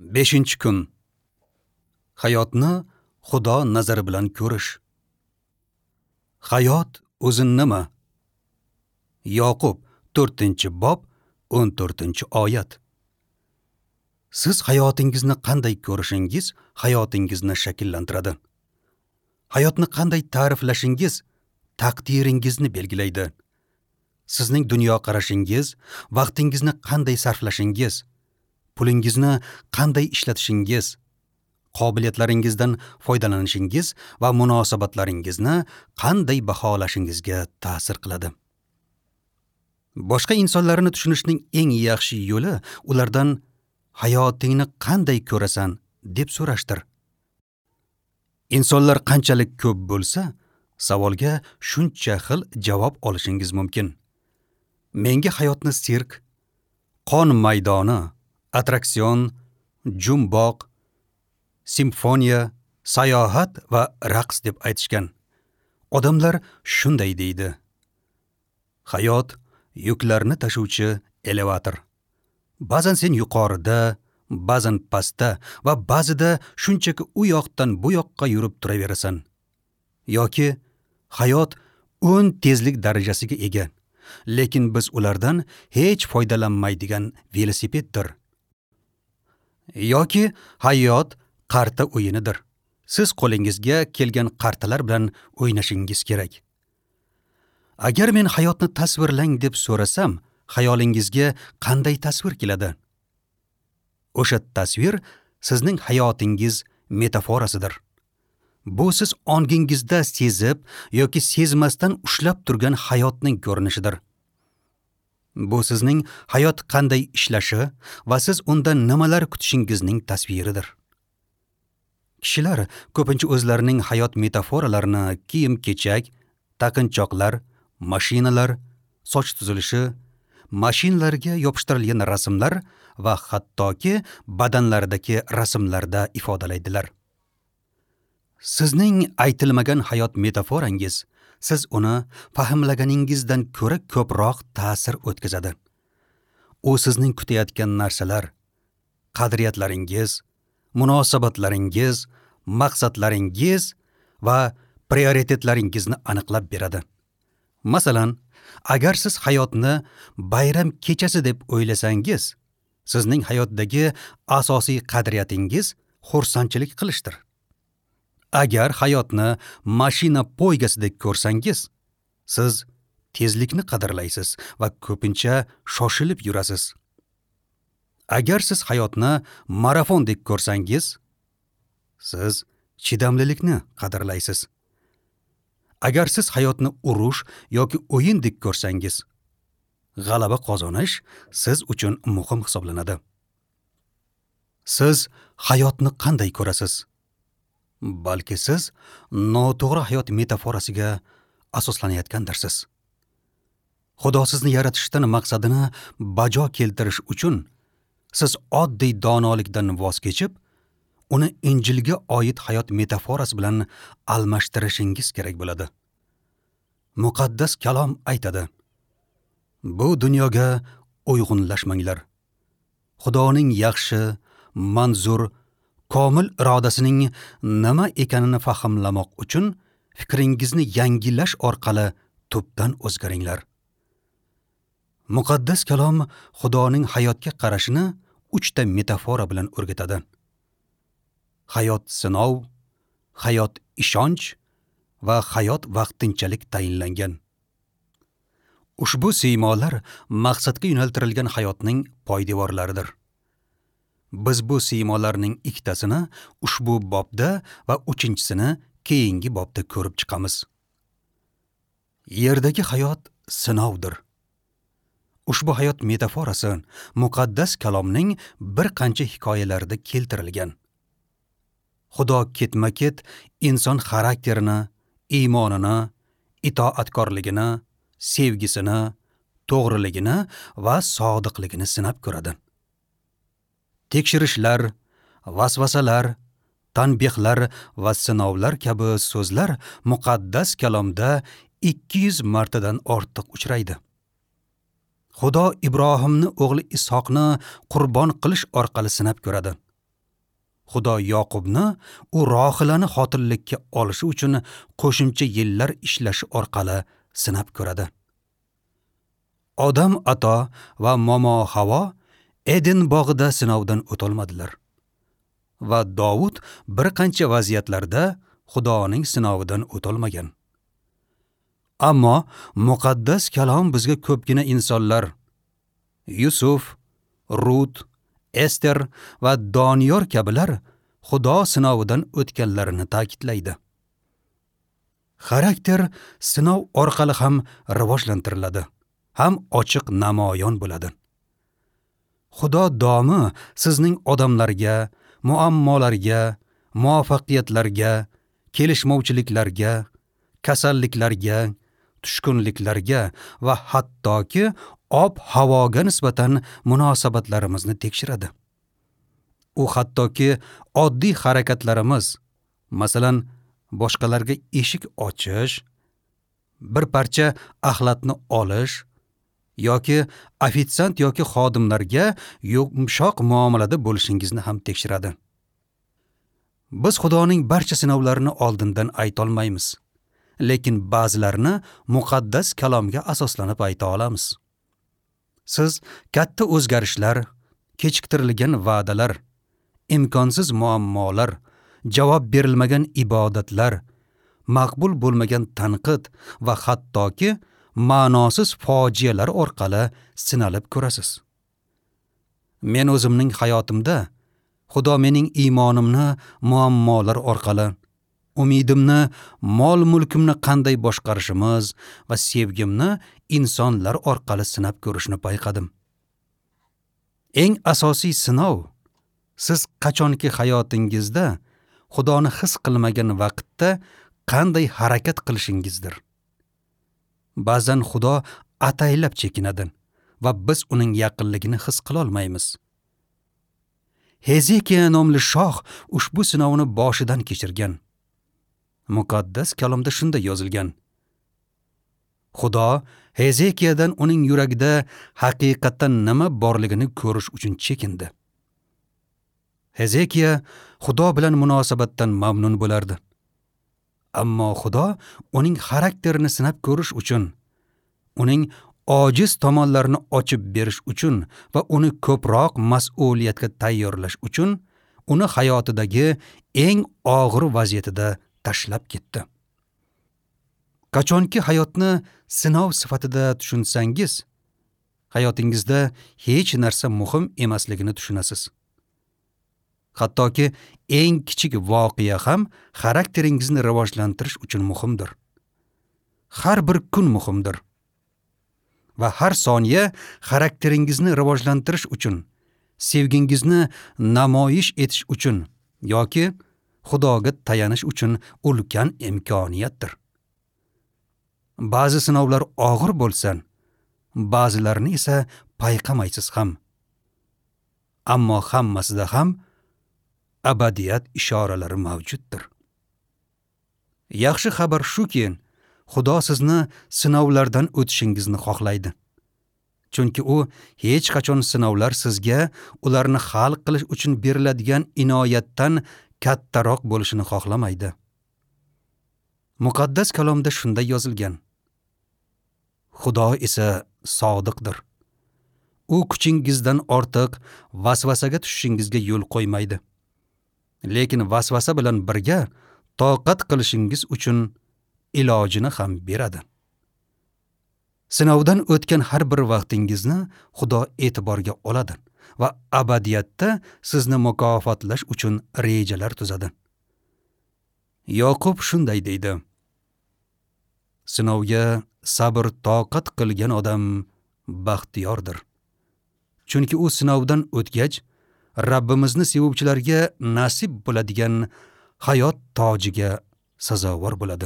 Beshinchi kun. Hayotni Xudo nazari bilan ko'rish. Hayot o'zi nima? Yoqub 4-bob 14-oyat. Siz hayotingizni qanday ko'rishingiz hayotingizni shakllantiradi. Hayotni qanday ta'riflashingiz taqdiringizni belgilaydi. Sizning dunyoqarashingiz, vaqtingizni qanday sarflashingiz, pulingizni qanday ishlatishingiz, qobiliyatlaringizdan foydalanishingiz va munosabatlaringizni qanday baholashingizga ta'sir qiladi. Boshqa insonlarni tushunishning eng yaxshi yo'li ulardan hayotingni qanday ko'rasan deb so'rashdir. Insonlar qanchalik ko'p bo'lsa, savolga shuncha xil javob olishingiz mumkin. Menga hayotni sirk, qon maydoni, attraksion, jumboq, simfoniya, sayohat va raqs deb aytishgan. Odamlar shunday deydi. Hayot yuklarni tashuvchi elevator. Ba'zan sen yuqorida, ba'zan pastda va ba'zida shunchaki u yoqdan bu yoqqa yurib turaverasan. Yoki hayot 10 tezlik darajasiga ega, lekin biz ulardan hech foydalanmaydigan velosipeddir. Yoki hayot qarta o'yinidir. Siz qo'lingizga kelgan qartalar bilan o'ynashingiz kerak. Agar men hayotni tasvirlang deb so'rasam, xayolingizga qanday tasvir keladi? O'sha tasvir sizning hayotingiz metaforasidir. Bu siz ongingizda sezib yoki sezmasdan ushlab turgan hayotning ko'rinishidir. Bu sizning hayot qanday ishlashi va siz undan nimalar kutishingizning tasviridir. Kishilar ko'pincha o'zlarining hayot metaforalarini kiyim-kechak, taqinchoqlar, mashinalar, soch tuzilishi, mashinalarga yopishtirilgan rasmlar va hattoki badanlaridagi rasmlarda ifodalaydilar. Sizning aytilmagan hayot metaforangiz siz uni fahmlaganingizdan ko'ra ko'proq ta'sir o'tkazadi. U sizning kutayotgan narsalar, qadriyatlaringiz, munosabatlaringiz, maqsadlaringiz va prioritetlaringizni aniqlab beradi. Masalan, agar siz hayotni bayram kechasi deb o'ylasangiz, sizning hayotdagi asosiy qadriyatingiz xursandchilik qilishdir. Agar hayotni mashina poygasidek ko'rsangiz, siz tezlikni qadrlaysiz va ko'pincha shoshilib yurasiz. Agar siz hayotni marafondek ko'rsangiz, siz chidamlilikni qadrlaysiz. Agar siz hayotni urush yoki o'yindek ko'rsangiz, g'alaba qozonish siz uchun muhim hisoblanadi. Siz hayotni qanday ko'rasiz? Balki siz noto'g'ri hayot metaforasiga asoslanayotgandirsiz. Xudo sizni yaratishdan maqsadini bajo keltirish uchun siz oddiy donolikdan voz kechib, uni Injilga oid hayot metaforasi bilan almashtirishingiz kerak bo'ladi. Muqaddas kalom aytadi: bu dunyoga uyg'unlashmanglar. Xudoning yaxshi, manzur, komil irodasining nima ekanini fahmlamoq uchun fikringizni yangilash orqali tubdan o'zgaringlar. Muqaddas kalom Xudoning hayotga qarashini 3 ta metafora bilan o'rgatadi. Hayot sinov, hayot ishonch va hayot vaqtinchalik tayinlangan. Ushbu siymolar maqsadga yo'naltirilgan hayotning poydevorlaridir. Biz bu siymolarning ikkitasini ushbu bobda va 3-chisini keyingi bobda ko'rib chiqamiz. Yerdagi hayot sinovdir. Ushbu hayot metaforasi muqaddas kalomning bir qancha hikoyalarida keltirilgan. Xudo ketma-ket inson xarakterini, iymonini, itoatkorligini, sevgisini, to'g'riligini va sodiqligini sinab ko'radi. Tekshirishlar, vasvasalar, tanbehlar va sinovlar kabi so'zlar muqaddas kalomda 200 martadan ortiq uchraydi. Xudo Ibrohimni o'g'li Ishoqni qurbon qilish orqali sinab ko'radi. Xudo Yoqubni u Rohilani xotirlikka olishi uchun qo'shimcha yillar ishlashi orqali sinab ko'radi. Odam ato va momo Havo Eden bog'ida sinovdan o'tolmadilar. Va Davud bir qancha vaziyatlarda Xudoning sinovidan o'tolmagan. Ammo muqaddas kalom bizga ko'pgina insonlar Yusuf, Rut, Ester va Doniyor kabilar Xudo sinovidan o'tganlarini ta'kidlaydi. Xarakter sinov orqali ham rivojlantiriladi, ham ochiq namoyon bo'ladi. Xudo domi sizning odamlarga, muammolarga, muvaffaqiyatlarga, kelishmovchiliklarga, kasalliklarga, tushkunliklarga va hattoki ob-havoga nisbatan munosabatlarimizni tekshiradi. U hattoki oddiy harakatlarimiz, masalan, boshqalarga eshik ochish, bir parcha axlatni olish yoki ofitsiant yoki xodimlarga yumshoq muomalada bo'lishingizni ham tekshiradi. Biz Xudoning barcha sinovlarini oldindan aytolmaymiz, lekin ba'zilarini muqaddas kalomga asoslanib ayta olamiz. Siz katta o'zgarishlar, kechiktirilgan va'dalar, imkonsiz muammolar, javob berilmagan ibodatlar, maqbul bo'lmagan tanqid va hattoki ma'nosiz fojialar orqali sinalib ko'rasiz. Men o'zimning hayotimda Xudo mening iymonimni muammolar orqali, umidimni, mol-mulkimni qanday boshqarishimiz va sevgimni insonlar orqali sinab ko'rishni payqadim. Eng asosiy sinov siz qachonki hayotingizda Xudoni his qilmagan vaqtda qanday harakat qilishingizdir. Ba'zan Xudo ataylab chekinadi va biz uning yaqinligini his qila olmaymiz. Hezekiya nomli shoh ushbu sinovni boshidan kechirgan. Muqaddas kalomda shunday yozilgan. Xudo Hezekiyadan uning yuragida haqiqatan nima borligini ko'rish uchun chekindi. Hezekiya Xudo bilan munosabatdan mamnun bo'lardi. Ammo Xudo uning xarakterini sinab ko'rish uchun, uning ojiz tomonlarini ochib berish uchun va uni ko'proq mas'uliyatga tayyorlash uchun uni hayotidagi eng og'ir vaziyatida tashlab ketdi. Qachonki hayotni sinov sifatida tushunsangiz, hayotingizda hech narsa muhim emasligini tushunasiz. Hattoki eng kichik voqea ham xarakteringizni rivojlantirish uchun muhimdir. Har bir kun muhimdir. Va har soniya xarakteringizni rivojlantirish uchun, sevgingizni namoyish etish uchun yoki Xudoga tayanish uchun ulkan imkoniyatdir. Ba'zi sinovlar og'ir bo'lsa, ba'zilarini esa payqamaysiz ham. Ammo hammasida ham abadiyat ishoralari mavjuddir. Yaxshi xabar shuki, Xudo sizni sinovlardan o'tishingizni xohlaydi. Chunki u hech qachon sinovlar sizga ularni hal qilish uchun beriladigan inoyatdan kattaroq bo'lishini xohlamaydi. Muqaddas kalomda shunday yozilgan. Xudo esa sodiqdir. U kuchingizdan ortiq vasvasaga tushishingizga yo'l qo'ymaydi. Lekin vasvasa bilan birga toqat qilishingiz uchun ilojini ham beradi. Sinovdan o'tgan har bir vaqtingizni Xudo e'tiborga oladi va abadiyatda sizni mukofotlash uchun rejalar tuzadi. Yoqub shunday deydi: Sinovga sabr toqat qilgan odam baxtiyordir. Chunki u sinovdan o'tgach, Rabbimizni sevuvchilarga nasib bo'ladigan hayot tojiga sazovor bo'ladi.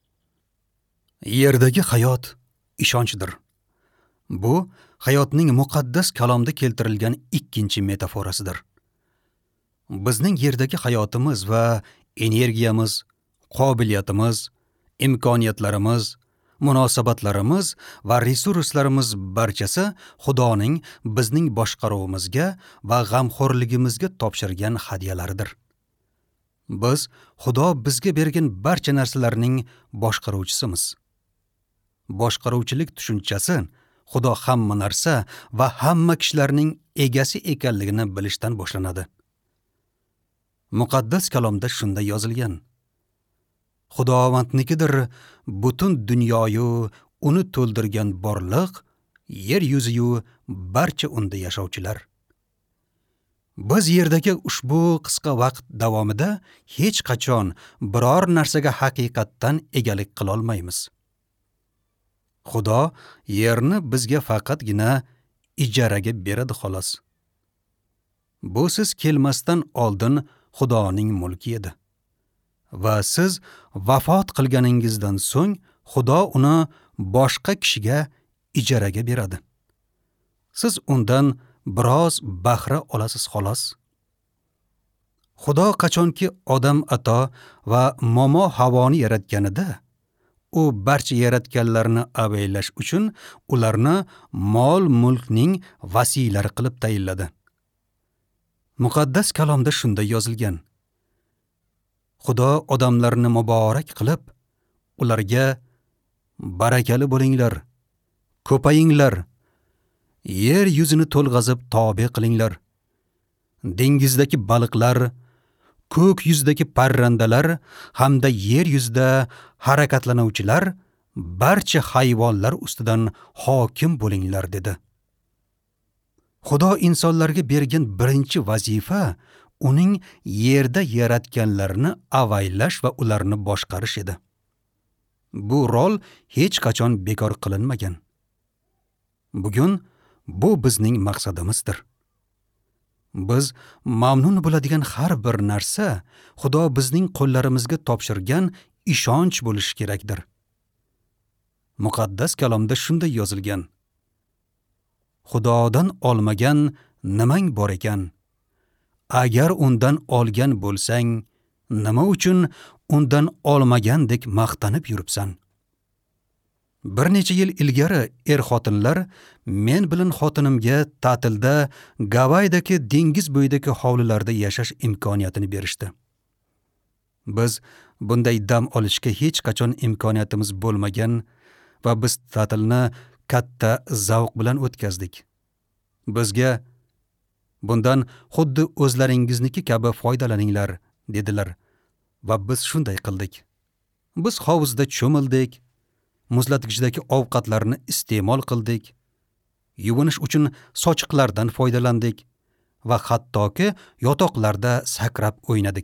Yerdagi hayot ishonchdir. Bu hayotning muqaddas kalomda keltirilgan ikkinchi metaforasidir. Bizning yerdagi hayotimiz va energiyamiz, qobiliyatimiz, imkoniyatlarimiz, munosabatlarimiz va resurslarimiz barchasi Xudoning bizning boshqaruvimizga va g'amxo'rligimizga topshirgan hadyalaridir. Biz Xudo bizga bergan barcha narsalarning boshqaruvchisimiz. Boshqaruvchilik tushunchasi Xudo hamma narsa va hamma kishilarning egasi ekanligini bilishdan boshlanadi. Muqaddas kalomda shunday yozilgan: Xudovandnikidir butun dunyoyu uni to'ldirgan borliq, yer yuziyu barcha unda yashovchilar. Biz yerdagi ushbu qisqa vaqt davomida hech qachon biror narsaga haqiqatdan egalik qila olmaymiz. Xudo yerni bizga faqatgina ijaraga beradi xolos. Bu siz kelmasdan oldin Xudoning mulki edi. Va siz vafot qilganingizdan so'ng Xudo uni boshqa kishiga ijaraga beradi. Siz undan biroz bahra olasiz xolos. Xudo qachonki odam ato va momo Havoni yaratganida, u barcha yaratganlarni avaylash uchun ularni mol-mulkning vasiylari qilib tayinladi. Muqaddas kalomda shunday yozilgan: Xudo odamlarni muborak qilib, ularga barakali bo'linglar, ko'payinglar, yer yuzini to'lg'azib tobe qilinglar. Dengizdagi baliqlar, ko'k yuzdagi parrandalar hamda yer yuzida harakatlanuvchilar, barcha hayvonlar ustidan hokim bo'linglar dedi. Xudo insonlarga bergan birinchi vazifa uning yerda yaratganlarini avaylash va ularni boshqarish edi. Bu rol hech qachon bekor qilinmagan. Bugun bu bizning maqsadimizdir. Biz mamnun bo'ladigan har bir narsa Xudo bizning qo'llarimizga topshirgan ishonch bo'lishi kerakdir. Muqaddas kalomda shunday yozilgan: Xudodan olmagan nimang bor ekan? Agar undan olgan bo'lsang, nima uchun undan olmagandek maqtanib yuribsan? Bir necha yil ilgari xotinlar men bilan xotinimga ta'tilda Gavaydagi dengiz bo'yidagi hovlilarda yashash imkoniyatini berishdi. Biz bunday dam olishga hech qachon imkoniyatimiz bo'lmagan va biz ta'tilni katta zavq bilan o'tkazdik. Bizga bundan xuddi o'zlaringizniki kabi foydalaninglar dedilar va biz shunday qildik. Biz hovuzda cho'mildik, muzlatgichdagi ovqatlarni iste'mol qildik, yuvinish uchun sochiqlardan foydalandik va hattoki yotoqlarda sakrab o'ynadik.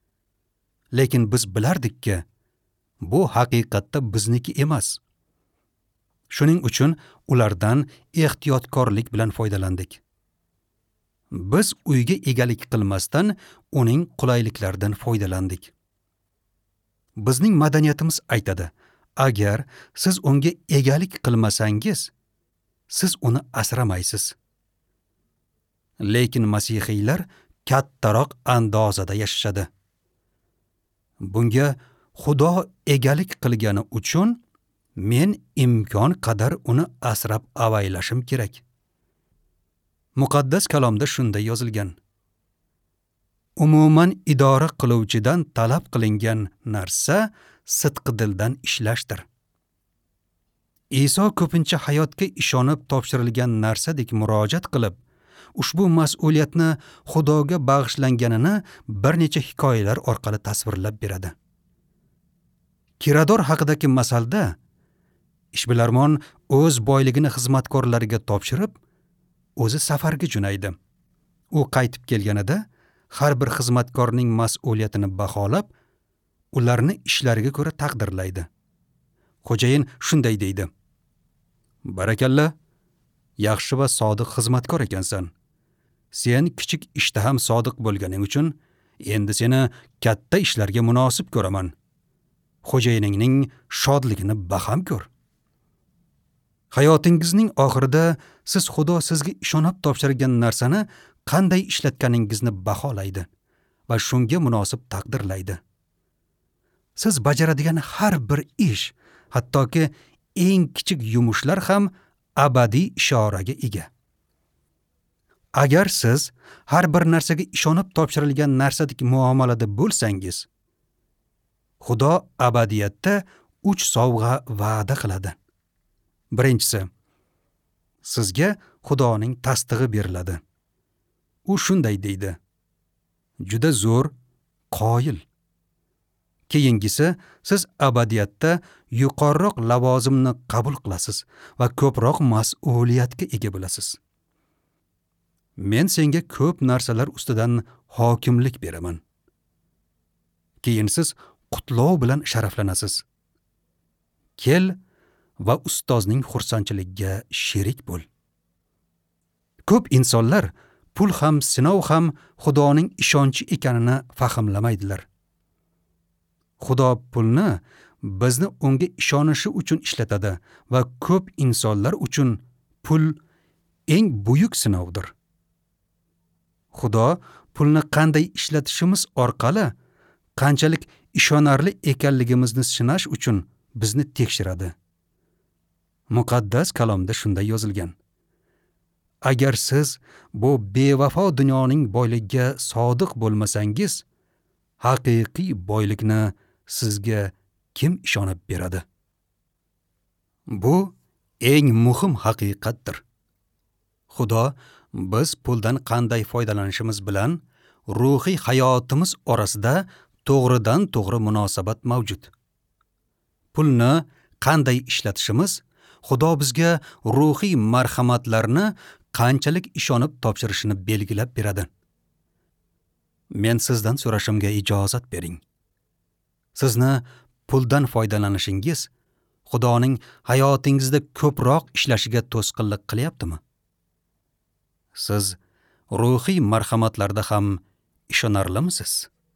Lekin biz bilardikki, bu haqiqatda bizniki emas. Shuning uchun ulardan ehtiyotkorlik bilan foydalandik. Biz uyga egalik qilmasdan uning qulayliklaridan foydalandik. Bizning madaniyatimiz aytadi: agar siz unga egalik qilmasangiz, siz uni asramaysiz. Lekin masihiylar kattaroq andozada yashashadi. Bunga Xudo egalik qilgani uchun men imkon qadar uni asrab avaylashim kerak. Muqaddas kalomda shunday yozilgan: umuman idora qiluvchidan talab qilingan narsa sidqi dildan ishlashdir. Iso ko'pincha hayotga ishonib topshirilgan narsadek murojaat qilib, ushbu mas'uliyatni Xudoga bag'ishlanganini bir necha hikoyalar orqali tasvirlab beradi. Kirador haqidagi masalda ishbilarmon o'z boyligini xizmatkorlariga topshirib, o'zi safarga jo'naydi. U qaytib kelganida har bir xizmatkorning mas'uliyatini baholab, ularni ishlariga ko'ra taqdirlaydi. Xo'jayin shunday deydi: barakalla, yaxshi va sodiq xizmatkor ekansan. Sen kichik ishda ham sodiq bo'lganing uchun endi seni katta ishlarga munosib ko'raman. Xo'jayiningning shodligini baham ko'r. Hayotingizning oxirida siz Xudo sizga ishonib topshirgan narsani qanday ishlatganingizni baholaydi va shunga munosib taqdirlaydi. Siz bajaradigan har bir ish, hattoki eng kichik yumushlar ham abadiy ishoraga ega. Agar siz har bir narsaga ishonib topshirilgan narsadek muomalada bo'lsangiz, Xudo abadiyatda 3 sovg'a va'da qiladi. Birinchisi, sizga Xudoning tasdig'i beriladi. U shunday deydi: juda zo'r, qoyil. Keyingisi, siz abadiyatda yuqoriroq lavozimni qabul qilasiz va ko'proq mas'uliyatga ega bo'lasiz. Men senga ko'p narsalar ustidan hokimlik beraman. Keyin siz qutlov bilan sharaflanasiz. Kel va ustozning xursandchiligiga sherik bo'l. Ko'p insonlar pul ham, sinov ham Xudoning ishonchi ekanini fahmlamaydilar. Xudo pulni bizni unga ishonishi uchun ishlatadi va ko'p insonlar uchun pul eng buyuk sinovdir. Xudo pulni qanday ishlatishimiz orqali qanchalik ishonarli ekanligimizni sinash uchun bizni tekshiradi. Muqaddas kalomda shunday yozilgan: agar siz bu bevafo dunyoning boyligiga sodiq bo'lmasangiz, haqiqiy boylikni sizga kim ishonib beradi? Bu eng muhim haqiqatdir. Xudo biz puldan qanday foydalanishimiz bilan ruhiy hayotimiz orasida to'g'ridan to'g'ri munosabat mavjud. Pulni qanday ishlatishimiz Xudo bizga ruhiy marhamatlarni qanchalik ishonib topshirishini belgilab beradi. Men sizdan so'rashimga ijozat bering. Sizni puldan foydalanishingiz Xudoning hayotingizda ko'proq ishlashiga to'sqinlik qilyaptimi? Siz ruhiy marhamatlarda ham ishonarlimisiz?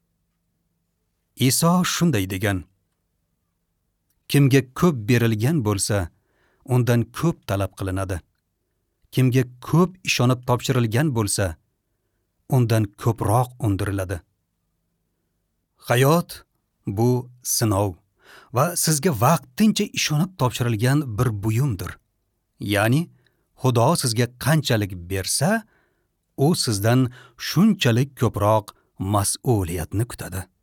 Iso shunday degan: kimga ko'p berilgan bo'lsa, undan ko'p talab qilinadi. Kimga ko'p ishonib topshirilgan bo'lsa, undan ko'proq undiriladi. Hayot bu sinov va sizga vaqtincha ishonib topshirilgan bir buyumdir. Ya'ni Xudo sizga qanchalik bersa, u sizdan shunchalik ko'proq mas'uliyatni kutadi.